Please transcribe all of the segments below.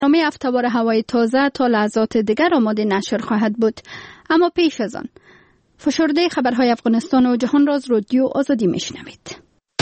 برنامه افتوار هوای تازه تا لحظات دیگر آماده نشر خواهد بود. اما پیش از آن فشرده خبرهای افغانستان و جهان را از رادیو آزادی میشنوید.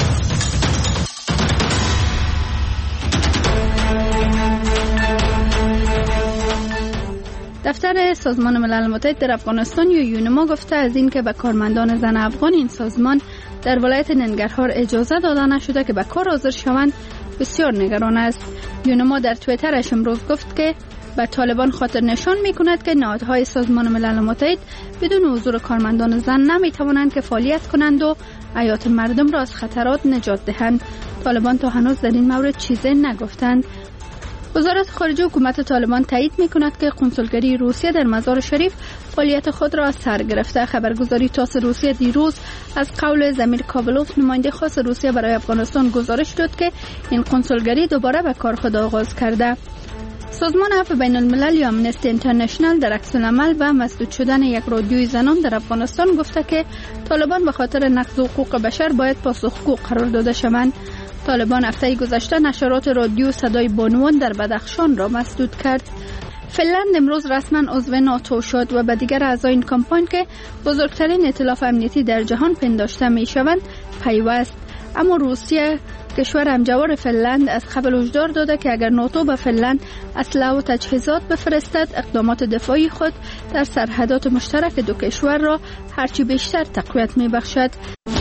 دفتر سازمان ملل متحد در افغانستان یا یونما گفته از اینکه به کارمندان زن افغان این سازمان در ولایت ننگرهار اجازه داده نشده که به کار حاضر شوند بسیار نگران است. یونما در توییترش امروز گفت که به طالبان خاطر نشان می‌کند که نهادهای سازمان ملل متحد بدون حضور کارمندان زن نمی‌توانند که فعالیت کنند و حیات مردم را از خطرات نجات دهند. طالبان تا هنوز در این مورد چیزی نگفتند. وزارت خارجه حکومت طالبان تایید می‌کند که قنسولگری روسیه در مزار شریف فعالیت خود را از سر گرفته. خبرگزاری تاس روسیه دیروز از قول زمیر کابلوف نماینده خاص روسیه برای افغانستان گزارش داد که این قنسولگری دوباره به کار خود آغاز کرده. سازمان عفو بین الملل یا امنستی اینترنشنال در عکس العمل و مسدود شدن یک رادیوی زنان در افغانستان گفته که طالبان به خاطر نقض حقوق بشر باید پاسخگو قرار داده شوند. طالبان هفته گذشته نشرات رادیو صدای بانوان در بدخشان را مسدود کرد. فنلند امروز رسما عضو ناتو شد و به دیگر اعضای این کمپاین که بزرگترین ائتلاف امنیتی در جهان پنداشته می شوند پیوست. اما روسیه کشور همجوار فنلند از قبل هشدار داده که اگر ناتو به فنلند اسلحه و تجهیزات بفرستد اقدامات دفاعی خود در سرحدات مشترک دو کشور را هرچی بیشتر تقویت می بخشد.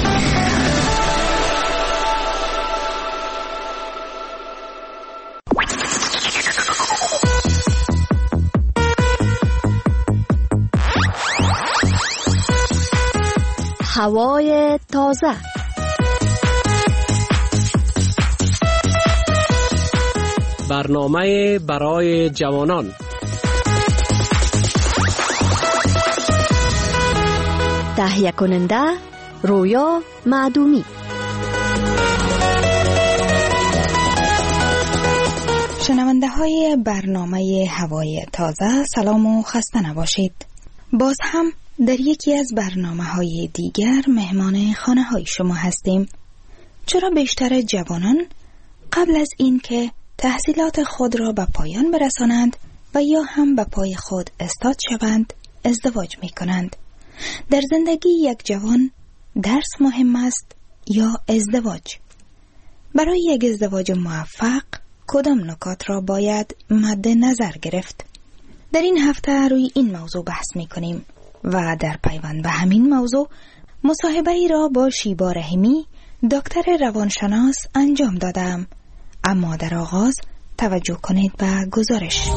هوای تازه. برنامه برای جوانان. تهیه کننده رویا معدومی. شنونده های برنامه هوای تازه سلام و خسته نباشید. باز هم در یکی از برنامه‌های دیگر مهمان خانه‌های شما هستیم. چرا بیشتر جوانان قبل از اینکه تحصیلات خود را به پایان برسانند و یا هم به پای خود استاد شوند ازدواج می‌کنند؟ در زندگی یک جوان درس مهم است یا ازدواج؟ برای یک ازدواج موفق کدام نکات را باید مد نظر گرفت؟ در این هفته روی این موضوع بحث می‌کنیم و در پیوند به همین موضوع مصاحبه‌ای را با شیبا رحیمی دکتر روانشناس انجام دادم. اما در آغاز توجه کنید به گزارش.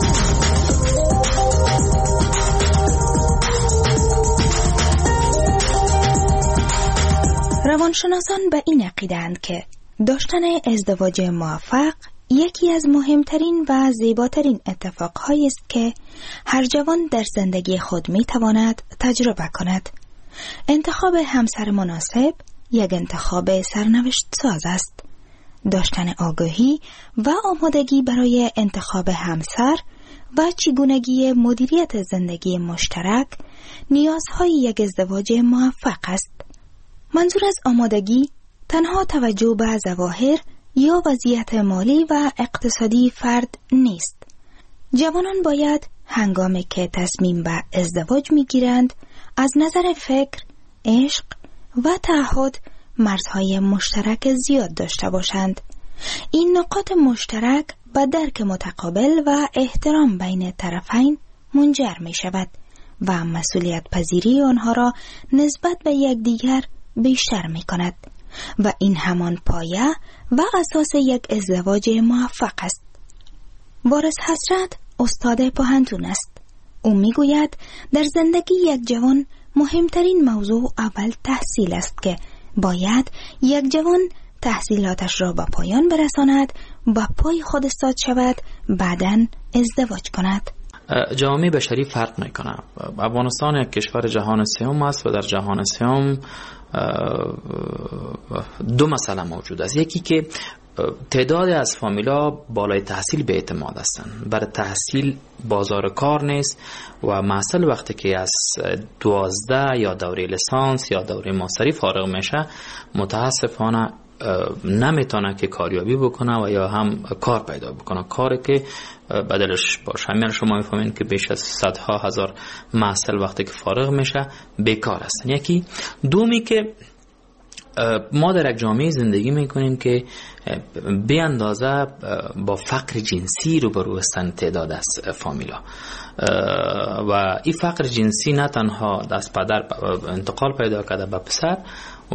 روانشناسان به این عقیده‌اند که داشتن ازدواج موفق یکی از مهمترین و زیباترین اتفاقهایی است که هر جوان در زندگی خود میتواند تجربه کند. انتخاب همسر مناسب یک انتخاب سرنوشت ساز است. داشتن آگاهی و آمادگی برای انتخاب همسر و چگونگی مدیریت زندگی مشترک نیازهای یک ازدواج موفق است. منظور از آمادگی تنها توجه به ظواهر یا وضعیت مالی و اقتصادی فرد نیست. جوانان باید هنگامی که تصمیم به ازدواج میگیرند از نظر فکر، عشق و تعهد مرزهای مشترک زیاد داشته باشند. این نقاط مشترک به درک متقابل و احترام بین طرفین منجر می شود و مسئولیت پذیری آنها را نسبت به یکدیگر بیشتر می کند و این همان پایه و اساس یک ازدواج موفق است. وارث حسرت استاد پوهنتون است. او می گوید در زندگی یک جوان مهمترین موضوع اول تحصیل است که باید یک جوان تحصیلاتش را به پایان برساند، به پای خود استاد شود، بعداً ازدواج کند. جامعه بشری فرق میکنه. افغانستان یک کشور جهان سوم است و در جهان سوم دو مسئله موجود است. یکی که تعدادی از فامیلا بالای تحصیل به اعتماد هستند. برای تحصیل بازار کار نیست و محصل وقتی که از 12 یا دوره لیسانس یا دوره ماستری فارغ میشه متاسفانه نمیتونه که کاریابی بکنه و یا هم کار پیدا بکنه، کاری که بدلش باشه. همین شما میفهمین که بیش از صدها هزار محصل وقتی که فارغ میشه بیکار هستن. یکی دومی که ما در یک جامعه زندگی میکنیم که به اندازه با فقر جنسی روبرو هستند تعداد از فامیلا و این فقر جنسی نه تنها از پدر انتقال پیدا کرده به پسر و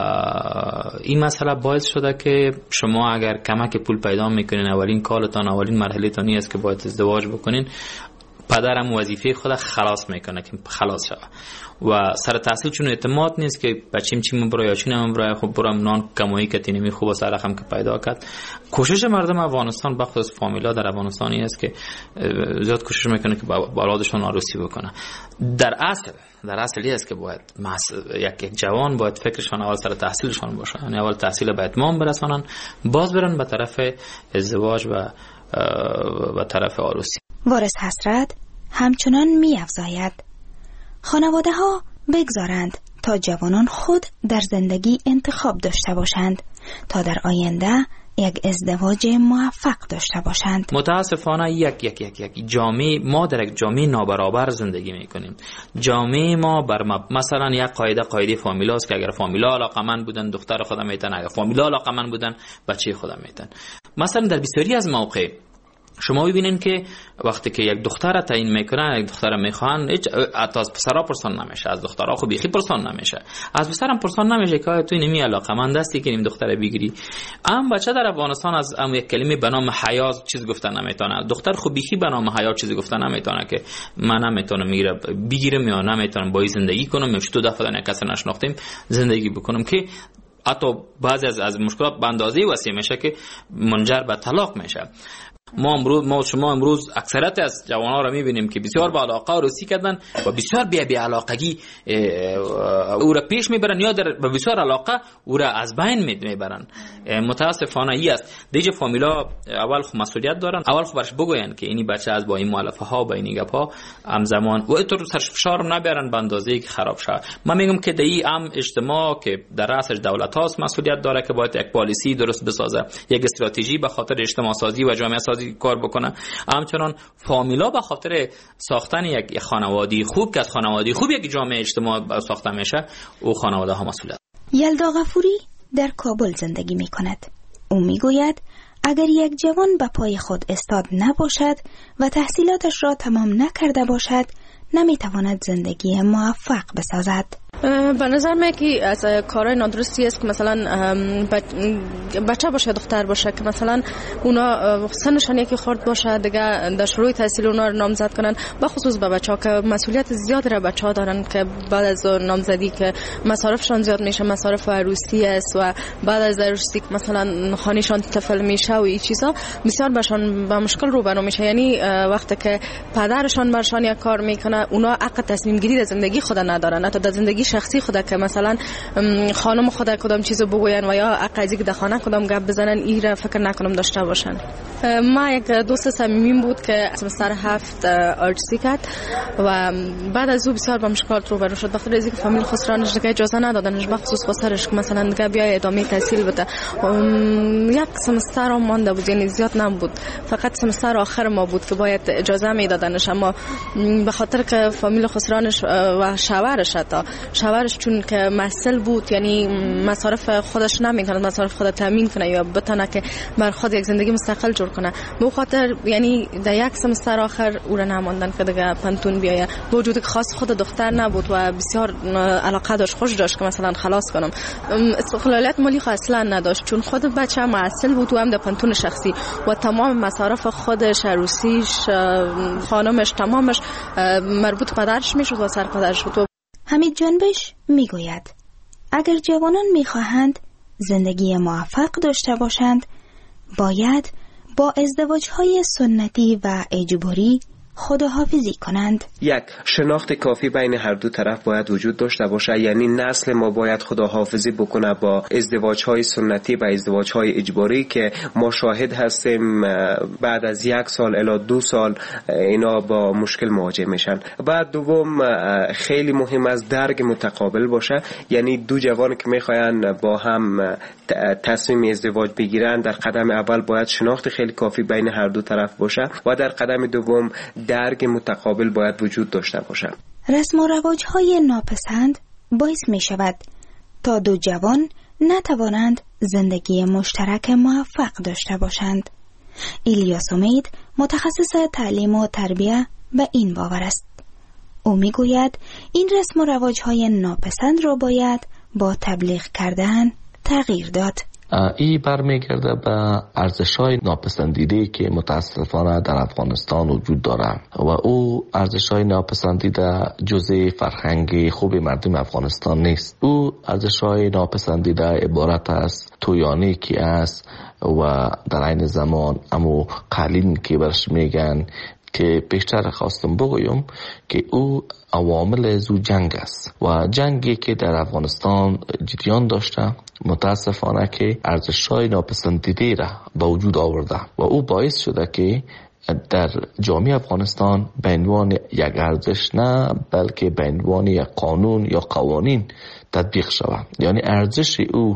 این مسئله باعث شده که شما اگر کمک پول پیدا میکنین، اولین کارتان، اولین مرحله تانی است که باید ازدواج بکنین، پدرم وظیفه خود خلاص میکنه که خلاص شوه و سر تحصیل چون اعتماد نیست که بچیم چی مبرای یا چی نمبرای، خب برام نان کمایی که نمی خوب و سر رقم که پیدا کرد. کوشش مردم افغانستان بخصوص فامیلا در افغانستانی است که زیاد کوشش میکنه که با اولادشون عروسی بکنه. در اصلی است که باید یک جوان باید فکرشان اول سر تحصیلشان باشه، یعنی اول تحصیل به اتمام برسانن، باز برن به طرف ازدواج و طرف عروسی. وارث حسرت همچنان می افزاید خانواده ها بگذارند تا جوانان خود در زندگی انتخاب داشته باشند تا در آینده یک ازدواج موفق داشته باشند. متاسفانه یک جامعه، ما در یک جامعه نابرابر زندگی میکنیم. جامعه ما بر مثلا یک قاعده فامیلاست که اگر فامیلا علاقمند بودن دختر خودم میتن، اگر فامیلا علاقمند بودن بچه خودم میتن. مثلا در بسیاری از موقع شما ببینین که وقتی که یک دختر تعیین میکنن، یک دختر میخوان، حتی از پسرا پرسان نمیشه، از دخترها خب بیخی پرسان نمیشه، از پسرم پرسان نمیشه که تو نمی علاقمند هستی که این دختر بگیری. بچه در افغانستان از یک کلمه به نام حیا چیز گفتن نمیتونه، دختر خب بیخی به نام حیا چیز گفتن نمیتونه که من نمیتونم میگیره بگیرم یا نمیتونم با زندگی کنم، یا تو دفعه نه کسی نشناختیم زندگی بکنم، که حتی بعضی از مشکلات به اندازه وسیع میشه که منجر به طلاق میشه. شما امروز اکثریت از جوانان را میبینیم که بسیار با علاقه عروسی کردن و بسیار بی علاقگی او را پیش میبرن یا با بسیار علاقه او را از بین میبرن. متاسفانه ای است. دیگه فامیلا اول خود مسئولیت دارن، اول خود برش بگوین که اینی بچه از با این مؤلفه ها با این گپ ها همزمان و اینطور سرش فشار نبرن به اندازه‌ای که خراب شه. من میگم که دی اجتماع که در رأسش دولت هاست مسئولیت داره که باید یک پالیسی درست بسازه، یک استراتژی به خاطر اجتماع سازی و جامعه سازی کار بکنه. همچنان فامیلا به خاطر ساختن یک خانواده خوب که از خانواده خوب یک جامعه اجتماع ساخته میشه، او خانواده ها مسئولیت. یلدا غفوری در کابل زندگی می کند. او می گوید اگر یک جوان به پای خود استاد نباشد و تحصیلاتش را تمام نکرده باشد نمی تواند زندگی موفق بسازد. به نظر من که از کارهای نادرستی است که مثلا بچه باشه دختر باشه که مثلا اونا سنشان یکی خورد باشه دیگه در شروع تحصیل اونا رو نامزد کنن، بخصوص به بچه ها که مسئولیت زیاد را بچه ها دارن که بعد از نامزدی که مصارفشان زیاد میشه، مصارف عروسی است و بعد از عروسی که مثلا خانهشان طفل میشه و این چیزا بسیار بهشان با مشکل روبرو میشه. یعنی وقتی که پدرشان برشان یک کار میکنه اونا حق تصمیم گیری در زندگی خود ندارن، حتی در زندگی شخصی خود که مثلا خانم خود کدام چیزو بگوین و یا عقیدی که در خانه کدام گپ بزنن این را فکر نکنم داشته باشن. ما یک دوست صمیمیم بود که سمستر 7 آرتسی کرد و بعد از او بسیار با مشکلات روبرو شد، بخاطر اینکه فامیل خسرانش دیگه اجازه ندادنش، بخصوص خسرش که مثلا دیگه بیای ادامه تحصیل بده. یک سمستر هم مانده بود، یعنی زیاد نبود، فقط سمستر آخر ما بود که باید اجازه میدادنش، اما به خاطر که فامیل خسرانش و شوهرش چون که مسئول بود، یعنی مصارف خودش نمیکنه، مصارف خود تامین کنه یا بتونه که بر خود یک زندگی مستقل جور کنه، به خاطر یعنی در یک سمستر آخر او را نماندن که دیگه پنتون بیایه، با وجود که خاص خود دختر نبود و بسیار علاقه داشت، خوش داشت که مثلا خلاص کنم، استقلالیت مالی اصلا نداشت چون خود بچه مسئول بود و هم در پنتون شخصی و تمام مصارف خودش، عروسیش، خانمش، تمامش مربوط پدرش میشد و سر پدرش بود. حمید جنبش میگوید اگر جوانان میخواهند زندگی موفق داشته باشند باید با ازدواج‌های سنتی و اجباری خداحافظی کنند. یک، شناخت کافی بین هر دو طرف باید وجود داشته باشه. یعنی نسل ما باید خداحافظی بکنه با ازدواج‌های سنتی و ازدواج‌های اجباری که ما شاهد هستیم بعد از 1 سال الی 2 سال اینا با مشکل مواجه میشن. بعد دوم، خیلی مهم است درک متقابل باشه. یعنی دو جوان که میخواین با هم تصمیم ازدواج بگیرن، در قدم اول باید شناخت خیلی کافی بین هر دو طرف باشه و در قدم دوم درک متقابل باید وجود داشته باشه. رسم و رواج‌های ناپسند باعث می شود تا دو جوان نتوانند زندگی مشترک موفق داشته باشند. الیاس امید متخصص تعلیم و تربیه به این باور است. او می گوید این رسم و رواج‌های ناپسند را باید با تبلیغ کردن تغییر داد. این برمیگرده به ارزش‌های ناپسندیده که متاسفانه در افغانستان وجود دارد و او ارزش‌های ناپسندیده جزء فرهنگ خوب مردم افغانستان نیست. او ارزش‌های ناپسندیده عبارت است تویانی که است و در عین زمان امو قالین که برش میگن که بیشتر خواستم بگویم که او عوامل زو جنگ است و جنگی که در افغانستان جریان داشته متاسفانه که ارزش‌های ناپسندیده را به وجود آورده و او باعث شده که در جامعه افغانستان به عنوان یک ارزش نه بلکه به عنوان یک قانون یا قوانین تطبیق شود. یعنی ارزش او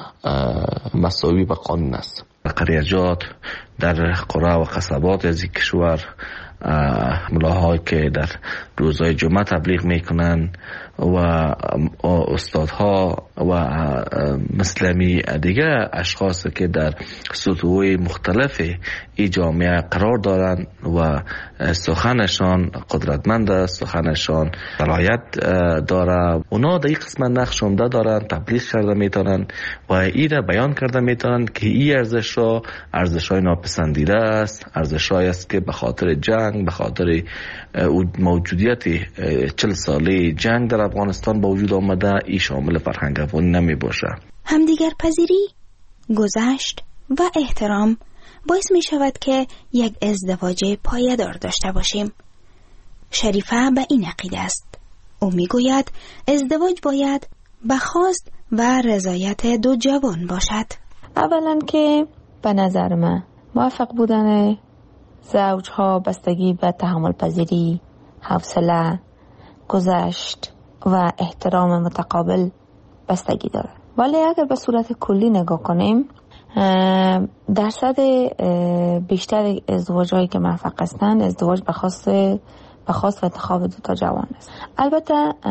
مساوی به قانون است. قریجات در قرى و قصبات از این کشور ملاهایی که در روزهای جمعه تبلیغ میکنن و استادها و مسلمی دیگه اشخاص که در سطوح مختلف ای جامعه قرار دارن و سخنشان قدرتمند است، سخنشان صلاحیت داره، اونا در این قسمت نقش عمده دارن، تبلیغ کرده میتونن و ای را بیان کرده میتونن که این ارزش ها ارزش‌های ناپسندیده است، ارزش‌هایی است که به خاطر جنگ، به خاطر موجودیت 40 ساله جنگ در افغانستان با وجود آمده، ای شامل فرهنگ افغانی نمی باشه. همدیگر پذیری، گذشت و احترام باعث می شود که یک ازدواج پایدار داشته باشیم. شریفه به این عقیده است. او می گوید ازدواج باید به خواست و رضایت دو جوان باشد. اولا که به نظر من موفق بودن زوجها بستگی به تحمل پذیری، حوصله، گذشت و احترام متقابل بستگی داره. ولی اگر به صورت کلی نگاه کنیم، درصد بیشتر ازدواج‌هایی که موفق هستند ازدواج به خواست و انتخاب دو تا جوان است. البته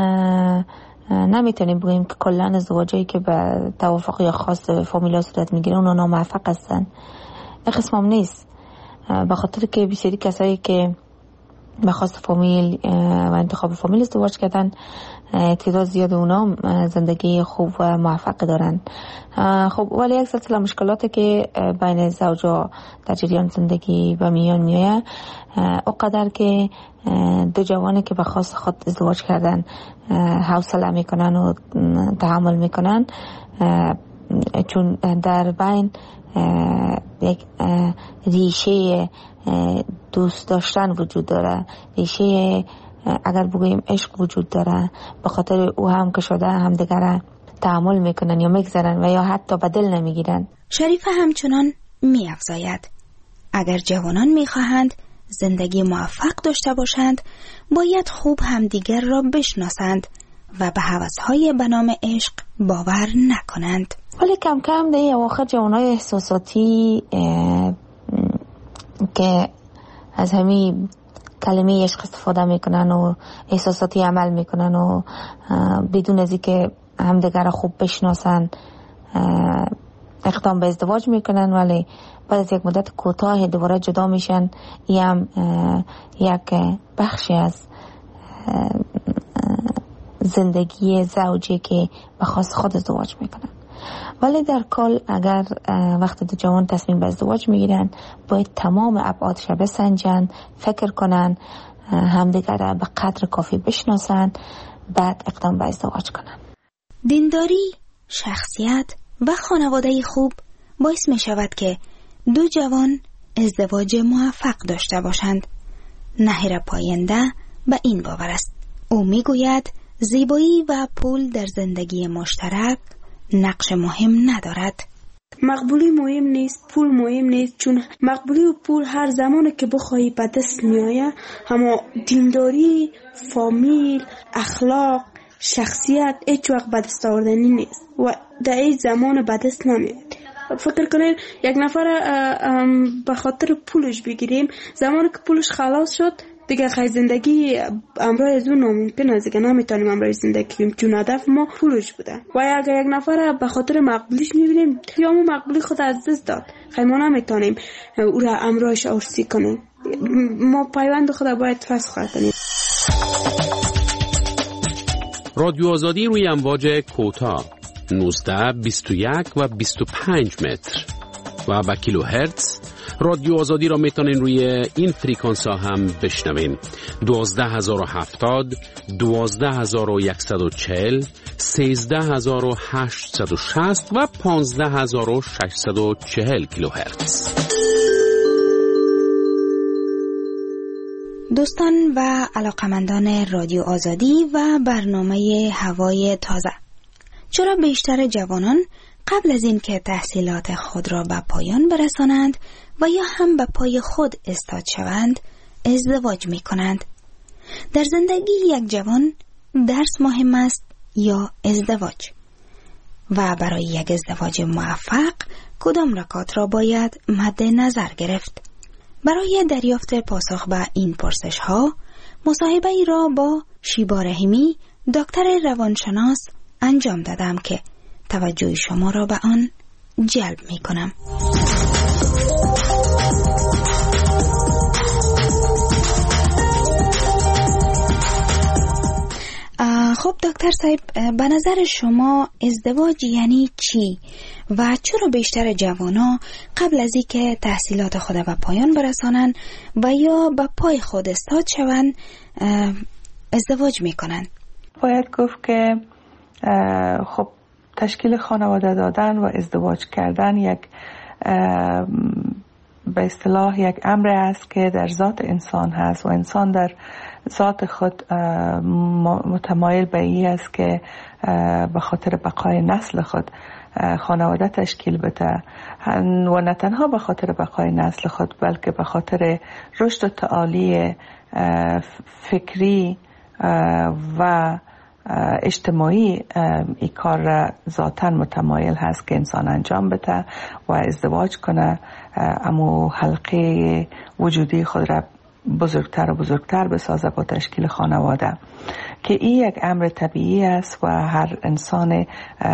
نمیتونیم بگیم که کلا ازدواجایی که به توافق یا خواست فامیلا صورت میگیره اونا ناموفق هستن. این قسم هم نیست، به خاطر که بسیاری کسایی که به خواست فامیل و انتخاب فامیل ازدواج کردن تعداد زیاد اونا زندگی خوب و موفق دارن. خب ولی یک سلسله مشکلاتی که بین زوجا در جریان زندگی به میان میاد، اونقدر که دو جوانی که به خواست خود ازدواج کردن حوصله میکنن و تحمل میکنن، چون در بین یک ریشه دوست داشتن وجود داره، ریشه اگر بگوییم عشق وجود داره، به خاطر او هم که شده هم دیگر تحمل میکنن یا میگذارن و یا حتی به دل نمیگیرن. شریفه همچنان میافزاید اگر جوانان میخواهند زندگی موفق داشته باشند باید خوب همدیگر را بشناسند و به هوس‌های به نام عشق باور نکنند. ولی کم کم در اواخر جوانای احساساتی که از همین کلمه عشق استفاده میکنن و احساساتی عمل میکنن و بدون از اینکه همدیگر خوب بشناسن اقدام به ازدواج میکنن، ولی بعد از یک مدت کوتاه دوباره جدا میشن. این هم یک بخشی از زندگی زوجی که به خواست خود ازدواج میکنن. ولی در کل اگر وقت دو جوان تصمیم به ازدواج میگیرن باید تمام ابعادش بسنجن، فکر کنن، همدیگر را به قدر کافی بشناسن، بعد اقدام به ازدواج کنن. دینداری، شخصیت و خانواده خوب باعث می شود که دو جوان ازدواج موفق داشته باشند. نهر پاینده به این باور است. او میگوید زیبایی و پول در زندگی مشترک نقش مهم ندارد. مقبولی مهم نیست، پول مهم نیست، چون مقبولی و پول هر زمانی که بخواهی به دست میآید، اما دینداری، فامیل، اخلاق، شخصیت هیچ وقت به دست آوردنی نیست و در این زمان به دست نمیاد. فکر کنین یک نفر به خاطر پولش بگیریم، زمانی که پولش خلاص شد دیگه خیلی زندگی امرای از اون ناممکن است، دیگه نمیتونیم امرای زندگی کنیم چون هدف ما پولش بوده. و اگر یک نفر به خاطر مقبولیش میبینیم یا مقبولی خود از دست داد، خیلی ما نمیتونیم او را امرایش عرضی کنیم. ما پیوند خود باید فسخ کنیم. رادیو آزادی روی امواج کوتاه 19 21 و 25 متر و با کیلوهرتز. رادیو آزادی را میتونین روی این فریکانس ها هم بشنوین. 12070 12140 13860 و 15640 کیلوهرتز. دوستان و علاقمندان رادیو آزادی و برنامه هوای تازه، چرا بیشتر جوانان قبل از این که تحصیلات خود را به پایان برسانند و یا هم به پای خود استاد شوند ازدواج می کنند؟ در زندگی یک جوان درس مهم است یا ازدواج؟ و برای یک ازدواج موفق کدام نکات را باید مد نظر گرفت؟ برای دریافت پاسخ به این پرسش ها مصاحبه ای را با شیبا رحیمی، دکتر روانشناس انجام دادم که توجه شما را به آن جلب می کنم. خب دکتر صاحب، به نظر شما ازدواج یعنی چی و چرا بیشتر جوانا قبل از اینکه تحصیلات خود به پایان برسانند و یا به پای خود استاد شوند ازدواج میکنند؟ باید گفت که خب تشکیل خانواده دادن و ازدواج کردن یک به اصطلاح یک امر است که در ذات انسان هست و انسان در ذات خود متمایل به این است که به خاطر بقای نسل خود خانواده تشکیل بده و نه تنها به خاطر بقای نسل خود بلکه به خاطر رشد و تعالی فکری و اجتماعی این کار را ذاتاً متمایل هست که انسان انجام بده و ازدواج کنه، اما حلقه وجودی خود را بزرگتر و بزرگتر بسازه با تشکیل خانواده، که این یک امر طبیعی است و هر انسان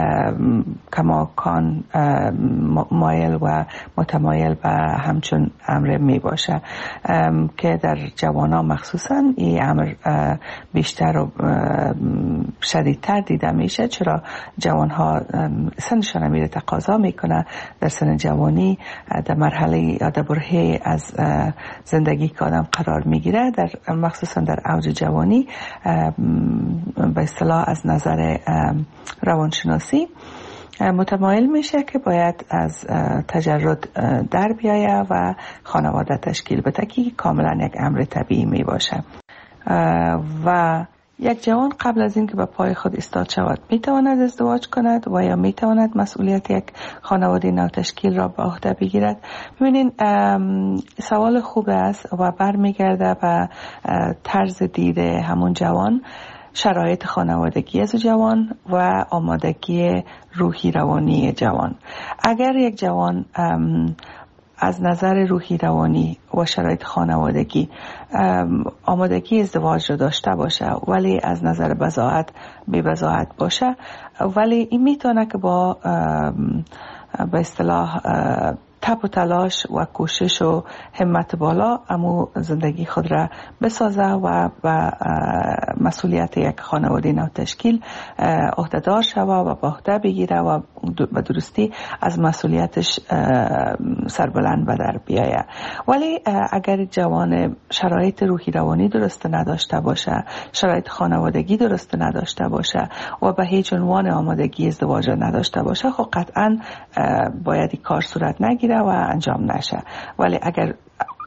کماکان مایل و متمایل به همچون امر می باشه، که در جوانان مخصوصا این امر بیشتر و شدیدتر دیده میشه. چرا جوانها سنشان میره تقاضا میکنه در سن جوانی در مرحله یا در برهه از زندگی که آدم قرار میگیره، در مخصوصا در اوج جوانی به اصطلاح از نظر روانشناسی متمایل میشه که باید از تجرد در بیایه و خانواده تشکیل بده که کاملا یک امر طبیعی می باشه. و یک جوان قبل از اینکه به پای خود ایستاد شود میتواند ازدواج کند و یا میتواند مسئولیت یک خانواده نو تشکیل را به عهده بگیرد؟ ببینین سوال خوب است و برمیگرده به طرز دید همون جوان، شرایط خانوادگی از جوان و آمادگی روحی روانی جوان. اگر یک جوان از نظر روحی روانی و شرایط خانوادگی آمادگی ازدواج را داشته باشه ولی از نظر بضاعت بی بضاعت باشه، ولی این میتونه که با به اصطلاح تب و تلاش و کوشش و همت بالا امو زندگی خود را بسازه و مسئولیت یک خانواده نو تشکیل عهده‌دار شود و به عهده بگیره و به درستی از مسئولیتش سربلند به در بیایه. ولی اگر جوان شرایط روحی روانی درست نداشته باشه، شرایط خانوادگی درست نداشته باشه و به هیچ عنوان آمادگی ازدواج نداشته باشه، خب قطعا باید این کار صورت نگیره و انجام نشه. ولی اگر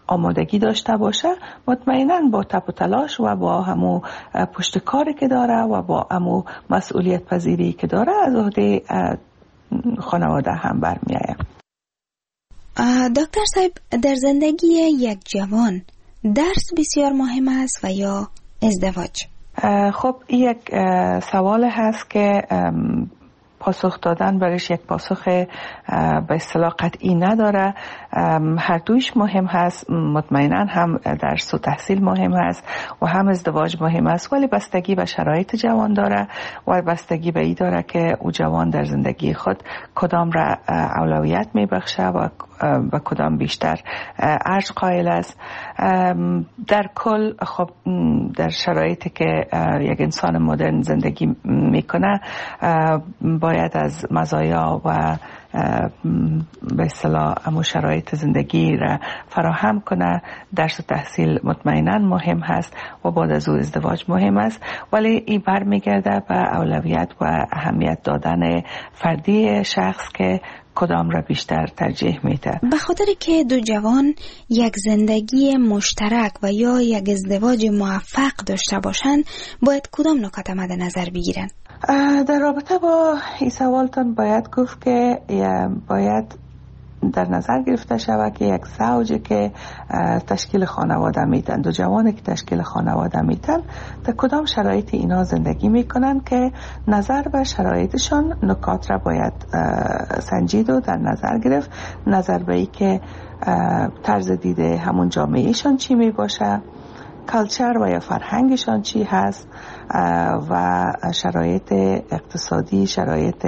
آمادگی داشته باشه، مطمئناً با تپ و تلاش و با همو پشت کاری که داره و با همو مسئولیت پذیری که داره از عهده خانواده هم برمیآید. دکتر صاحب، در زندگی یک جوان درس بسیار مهم است و یا ازدواج؟ خب یک سوال هست که پاسخ دادن برایش یک پاسخ به اصطلاح قطعی نداره. هر دویش مهم هست، مطمئنا هم درس و تحصیل مهم هست و هم ازدواج مهم است، ولی بستگی به شرایط جوان داره و بستگی به این داره که او جوان در زندگی خود کدام را اولویت میبخشه و کدام بیشتر ارج قائل است. در کل خب در شرایطی که یک انسان مدرن زندگی میکنه باید از مزایا و به اصطلاح امو شرایط زندگی را فراهم کنه. درس و تحصیل مطمئنا مهم هست و بعد از او ازدواج مهم است، ولی این برمیگرده به اولویت و اهمیت دادن فردی شخص که کدام را بیشتر ترجیح میده. به خاطر که دو جوان یک زندگی مشترک و یا یک ازدواج موفق داشته باشند، باید کدام نکات مد نظر بگیرن؟ در رابطه با این سوالتان باید گفت که باید در نظر گرفته شود که یک زوجی که تشکیل خانواده میتن، دو جوانی که تشکیل خانواده میتن، در کدام شرایط اینا زندگی میکنن که نظر به شرایطشان نکات را باید سنجید و در نظر گرفت. نظر به ای که طرز دیده همون جامعهشان چی میباشه، کلچر و یا فرهنگشان چی هست و شرایط اقتصادی، شرایط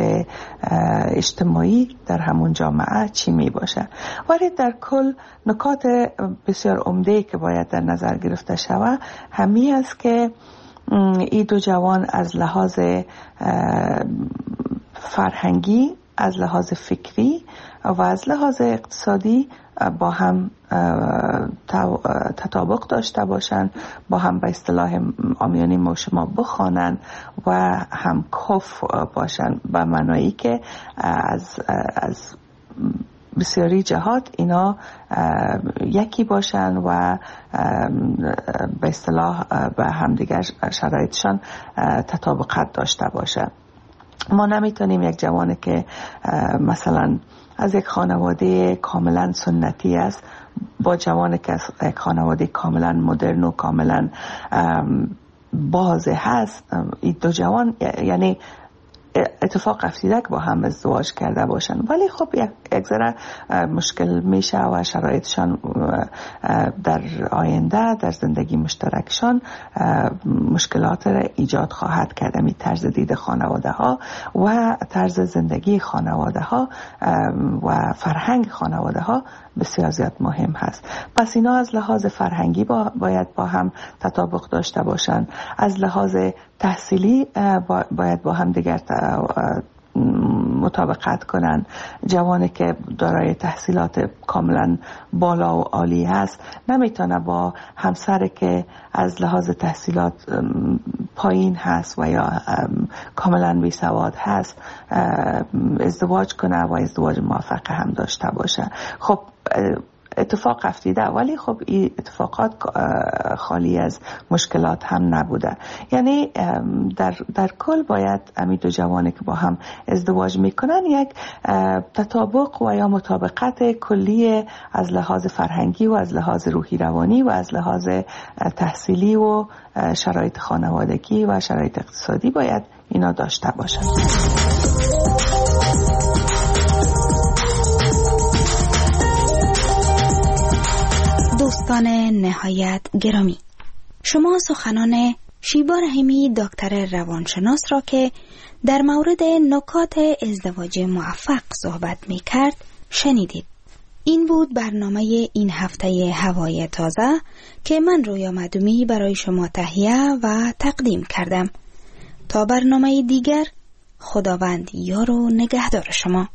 اجتماعی در همون جامعه چی می باشه. ولی در کل نکات بسیار عمده که باید در نظر گرفته شود همی است که این دو جوان از لحاظ فرهنگی، از لحاظ فکری و از لحاظ اقتصادی با هم تطابق داشته باشند، با هم به اصطلاح عامیانه ما شما بخوانند و هم کف باشند، به معنایی که از بسیاری جهات اینا یکی باشند و به اصطلاح به هم دیگر شرایطشان تطابقات داشته باشند. ما نمیتونیم یک جوانی که مثلا از یک خانواده کاملا سنتی است با جوانی که از یک خانواده کاملا مدرن و کاملا باز هست، این دو جوان یعنی اتفاق افتیده که با هم ازدواج کرده باشن، ولی خب یک ذره مشکل میشه و شرایطشان در آینده در زندگی مشترکشان مشکلات را ایجاد خواهد کرد. می طرز دید خانواده ها و طرز زندگی خانواده ها و فرهنگ خانواده ها بسیار زیاد مهم هست. پس اینا از لحاظ فرهنگی باید با هم تطابق داشته باشن، از لحاظ تحصیلی باید با هم دیگر مطابقت کنن. جوانی که دارای تحصیلات کاملا بالا و عالی هست نمیتونه با همسر که از لحاظ تحصیلات پایین هست و یا کاملا بی سواد هست ازدواج کنه و ازدواج موفق هم داشته باشه. خب اتفاق افتیده، ولی خب این اتفاقات خالی از مشکلات هم نبوده. یعنی در کل باید امی دو جوانی که با هم ازدواج میکنن یک تطابق و یا مطابقت کلی از لحاظ فرهنگی و از لحاظ روحی روانی و از لحاظ تحصیلی و شرایط خانوادگی و شرایط اقتصادی باید اینا داشته باشن. دوستان نهایت گرامی، شما سخنان شیبا رحیمی دکتر روانشناس را که در مورد نکات ازدواج موفق صحبت می کرد شنیدید. این بود برنامه این هفته هوای تازه که من رویا مدومی برای شما تهیه و تقدیم کردم. تا برنامه دیگر، خداوند یار و نگهدار شما.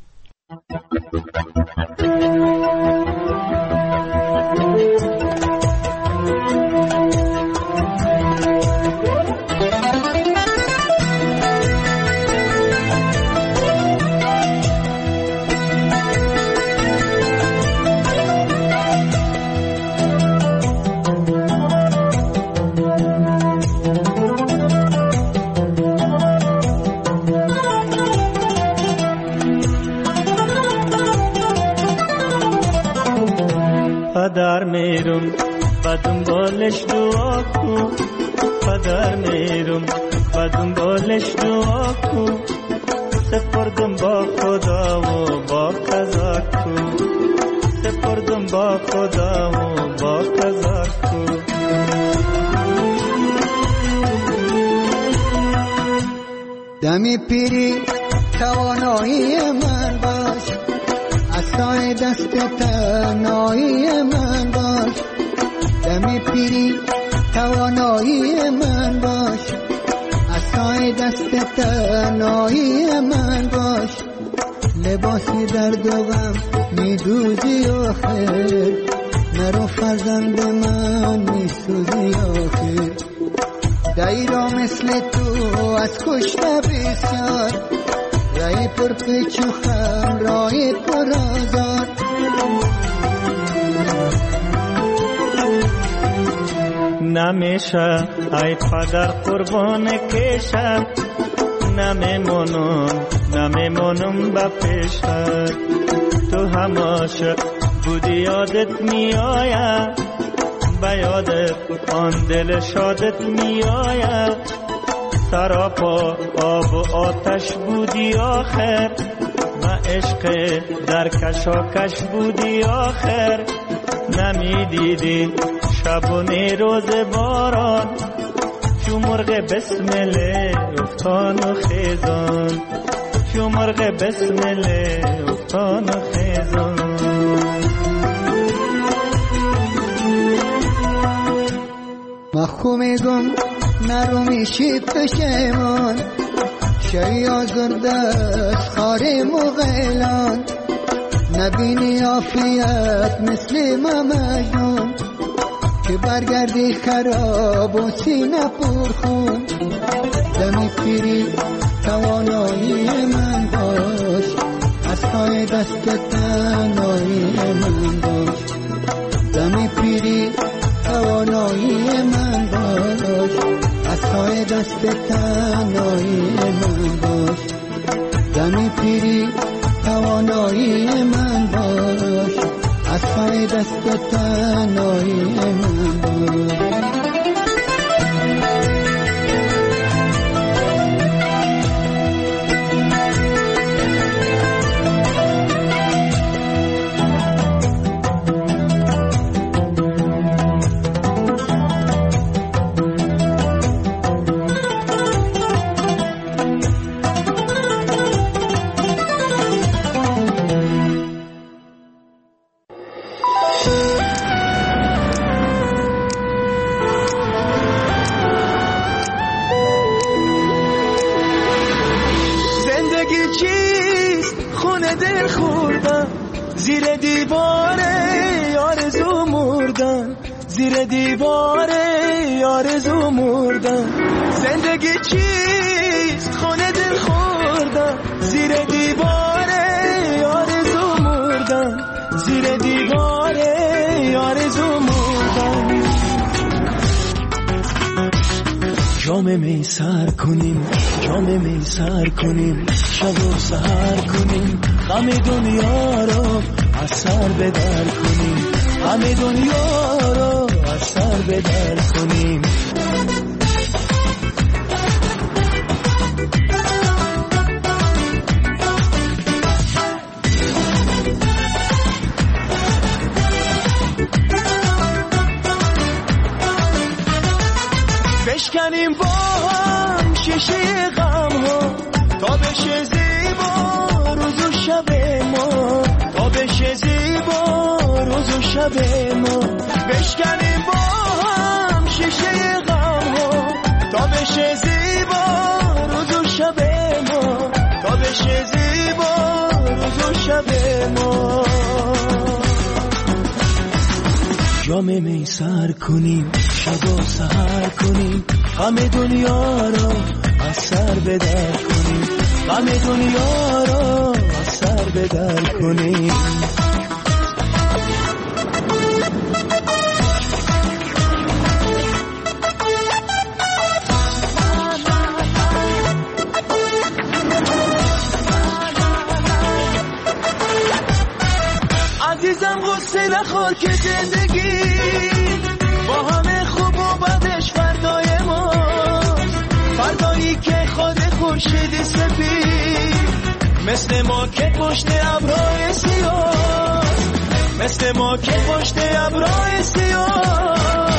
دعا کن پدر میرم و دنبالش دعا کن سپردم با خدا و با قضا کن سپردم با خدا و با قضا کن دمی پیری توانایی من باش عصای دست تنهایی من باش دمی پیری توانایی من باش عصای دست تنهایی من باش لباسی درد و غم میدوزی آخر مرا فرزند من میسوزی آخر دایرا مثل تو از کشته بسیار رای پر پیچ و خم رای پر آزار نمیشه ای پدر قربان کشم نمیمونم با پیشت تو هماشه بودی یادت میآید به یادت آن دل شادت میآید سراپا آب و آتش بودی آخر و عشق در کشاکش بودی آخر نمیدیدی شبونه روز باران چو مرغ بسمله افتان و خیزان چو مرغ بسمله افتان و خیزان مخو میگم نرو میشی پشیمان شی آزرده از خاری مغیلان نبینی عافیت مثل ما مجنون که برگردی خراب و سینه پرخون دمی پیری توانایی من باش از پای دست تنهایی من باش دمی پیری توانایی من باش از پای دست تنهایی من باش دمی پیری توانایی من باش از پای دست تنهایی من باش زیر دیواره آرزو مردن زیر دیواره آرزو مردن زندگی چیست خونه دل خوردن زیر دیواره آرزو مردن زیر دیواره آرزو مردن جام می سر کنیم جام می سر کنیم شب و سحر کنیم غم دنیا رو از سر بدر کنیم غم دنیا رو از سر بدر کنیم بشکنیم با هم شیشه غم ها تا بشه زیبا روز و شب ما تا بشه زیبا روز و شب ما بشکنیم با هم شیشه غم ها تا بشه زیبا روز و شب ما تا بشه زیبا روز و شب ما جام می سر کنیم شب و سحر کنیم غم دنیا رو از سر بدر کنیم غم دنیا رو از سر بدر کنیم عزیزم غصه نخور که زندگی با همه خوب و خورشیدی سپید، مثل ما که پشت ابرهای سیاه، مثل ما که پشت ابرهای سیاه.